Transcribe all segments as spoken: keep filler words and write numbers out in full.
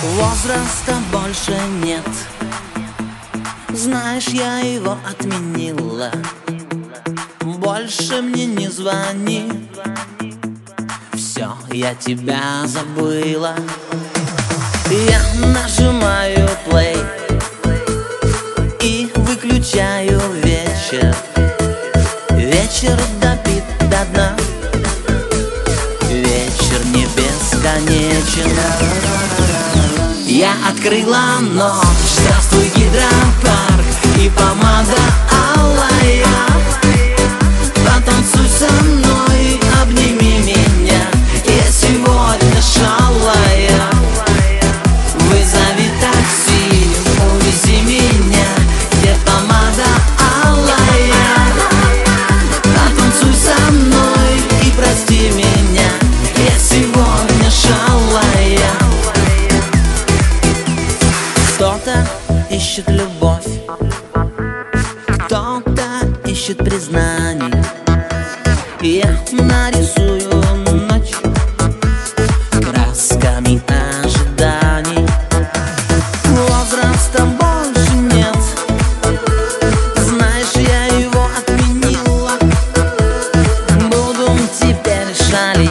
Возраста больше нет, знаешь, я его отменила. Больше мне не звони, все, я тебя забыла. Я нажимаю плей и выключаю вечер. Вечер допит до дна, вечер не бесконечен. Я открыла ночь, здравствуй, гидропарк и помада алая. Потанцуй со мной, обними меня, я сегодня шалая. Вызови такси, увези меня, где помада алая. Потанцуй со мной и прости меня, я сегодня шалая. Кто-то ищет любовь, кто-то ищет признаний. Я нарисую ночь красками ожиданий. Возраста больше нет, знаешь, я его отменила. Буду теперь шалить,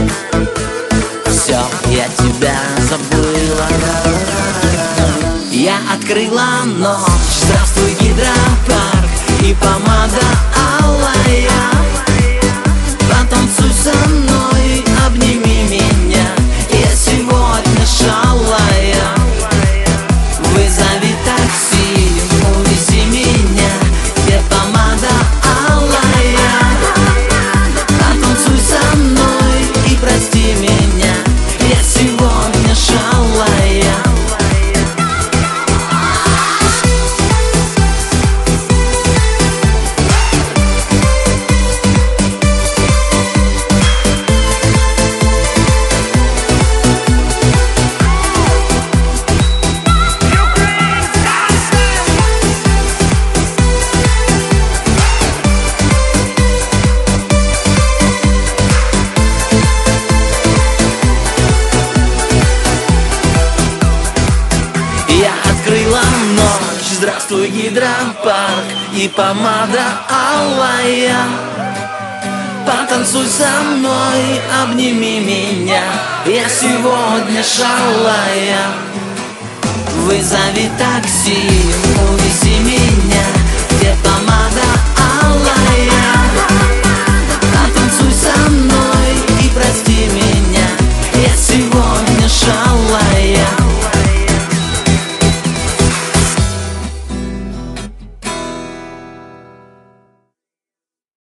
все, я тебя забыла. Я открыла ночь, здравствуй, гидропарк и помада алая. Потанцуй со мной, обними меня, я сегодня шалая. Вызови такси, увези меня, где помада алая. Потанцуй со мной и прости меня, я сегодня шалая. Я открыла ночь, здравствуй, гидропарк и помада алая. Потанцуй со мной, обними меня, я сегодня шалая. Вызови такси, увези меня, где помада